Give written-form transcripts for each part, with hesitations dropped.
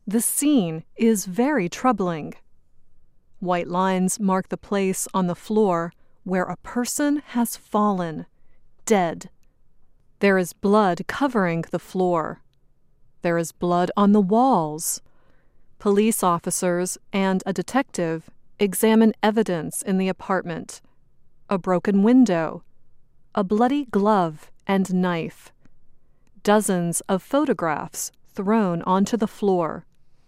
The scene is very troubling. White lines mark the place on the floor where a person has fallen, dead. There is blood covering the floor. There is blood on the walls. Police officers and a detective examine evidence in the apartment: a broken window, a bloody glove and knife, dozens of photographs thrown onto the floor.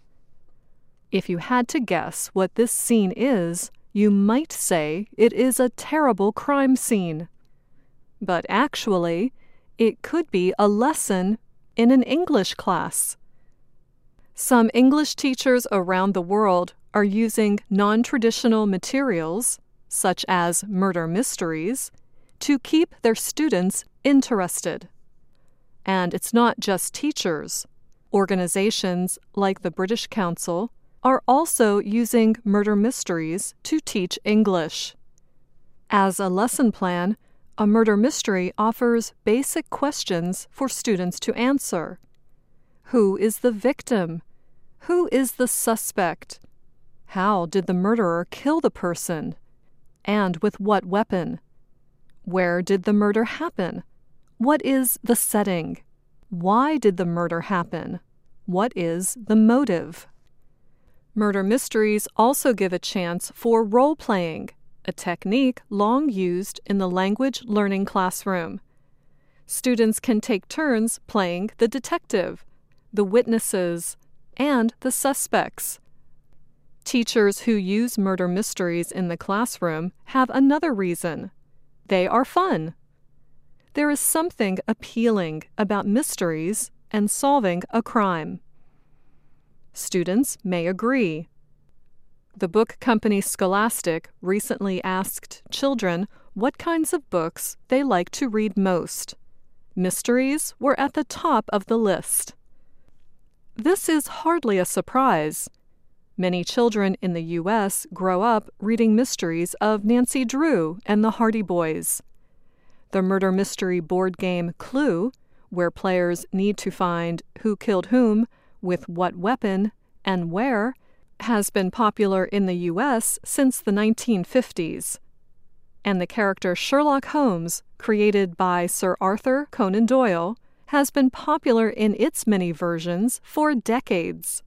If you had to guess what this scene is, you might say it is a terrible crime scene. But actually, it could be a lesson in an English class. Some English teachers around the world are using non-traditional materials, such as murder mysteries, to keep their students interested. And it's not just teachers. Organizations like the British Council are also using murder mysteries to teach English. As a lesson plan, a murder mystery offers basic questions for students to answer. Who is the victim? Who is the suspect? How did the murderer kill the person? And with what weapon? Where did the murder happen? What is the setting? Why did the murder happen? What is the motive? Murder mysteries also give a chance for role-playing, a technique long used in the language learning classroom. Students can take turns playing the detective, the witnesses, and the suspects. Teachers who use murder mysteries in the classroom have another reason. They are fun. There is something appealing about mysteries and solving a crime. Students may agree. The book company Scholastic recently asked children what kinds of books they like to read most. Mysteries were at the top of the list. This is hardly a surprise. Many children in the U.S. grow up reading mysteries of Nancy Drew and the Hardy Boys. The murder mystery board game Clue, where players need to find who killed whom, with what weapon, and where, has been popular in the U.S. since the 1950s. And the character Sherlock Holmes, created by Sir Arthur Conan Doyle, has been popular in its many versions for decades.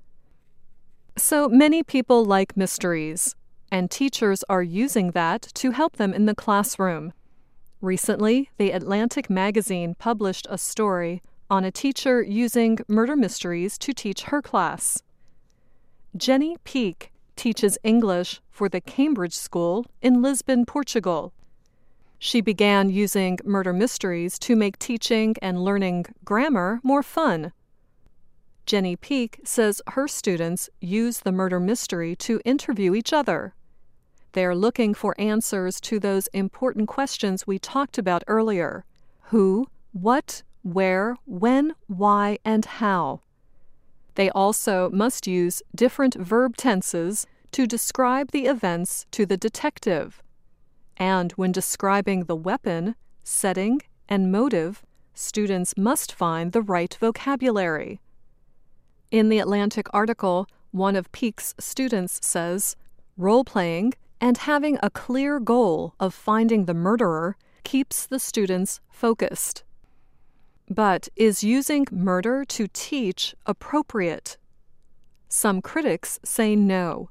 So many people like mysteries, and teachers are using that to help them in the classroom. Recently, The Atlantic magazine published a story on a teacher using murder mysteries to teach her class. Jenny Peake teaches English for the Cambridge School in Lisbon, Portugal. She began using murder mysteries to make teaching and learning grammar more fun. Jenny Peake says her students use the murder mystery to interview each other. They are looking for answers to those important questions we talked about earlier: who, what, where, when, why, and how. They also must use different verb tenses to describe the events to the detective. And when describing the weapon, setting, and motive, students must find the right vocabulary. In the Atlantic article, one of Peake's students says, "Role-playing and having a clear goal of finding the murderer keeps the students focused." But is using murder to teach appropriate? Some critics say no.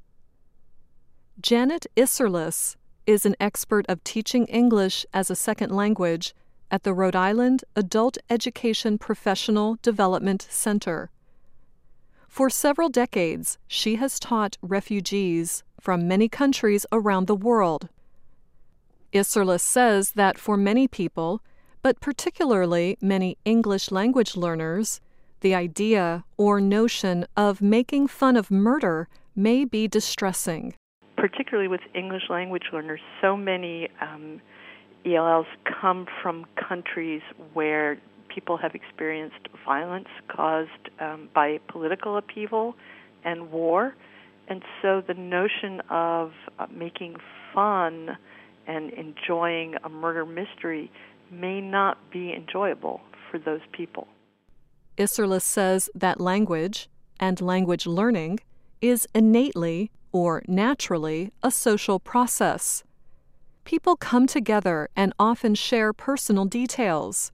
Janet Isserlis is an expert of teaching English as a second language at the Rhode Island Adult Education Professional Development Center. For several decades, she has taught refugees from many countries around the world. Isserlis says that for many people, but particularly many English language learners, the idea or notion of making fun of murder may be distressing. Particularly with English language learners, so many ELLs come from countries where people have experienced violence caused by political upheaval and war. And so the notion of making fun and enjoying a murder mystery may not be enjoyable for those people. Isserlis says that language, and language learning is innately or naturally a social process. People come together and often share personal details.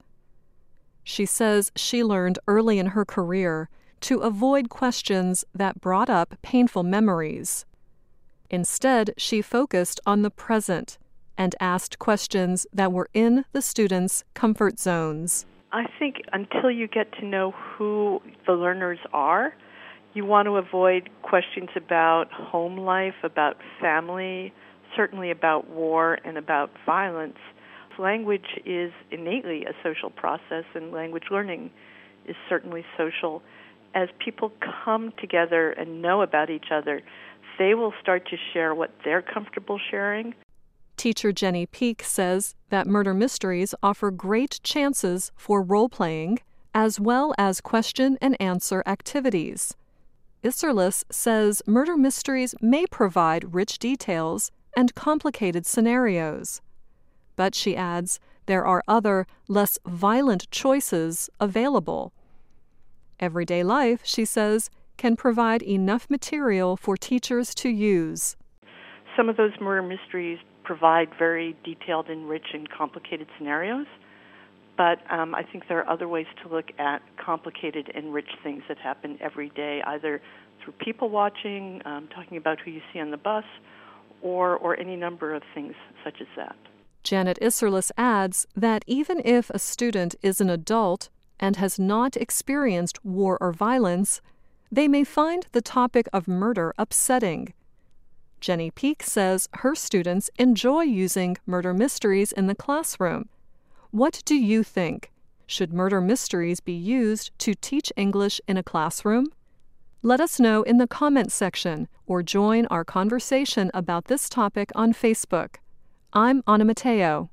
She says she learned early in her career to avoid questions that brought up painful memories. Instead, she focused on the present and asked questions that were in the students' comfort zones. I think until you get to know who the learners are, you want to avoid questions about home life, about family, certainly about war and about violence. Language is innately a social process, and language learning is certainly social. As people come together and know about each other, they will start to share what they're comfortable sharing. Teacher Jenny Peak says that murder mysteries offer great chances for role-playing as well as question-and-answer activities. Isserlis says murder mysteries may provide rich details and complicated scenarios. But she adds there are other, less violent choices available. Everyday life, she says, can provide enough material for teachers to use. Some of those murder mysteries provide very detailed and rich and complicated scenarios, but I think there are other ways to look at complicated and rich things that happen every day, either through people watching, talking about who you see on the bus, or any number of things such as that. Janet Isserlis adds that even if a student is an adult and has not experienced war or violence, they may find the topic of murder upsetting. Jenny Peak says her students enjoy using murder mysteries in the classroom. What do you think? Should murder mysteries be used to teach English in a classroom? Let us know in the comments section or join our conversation about this topic on Facebook. I'm Anna Matteo.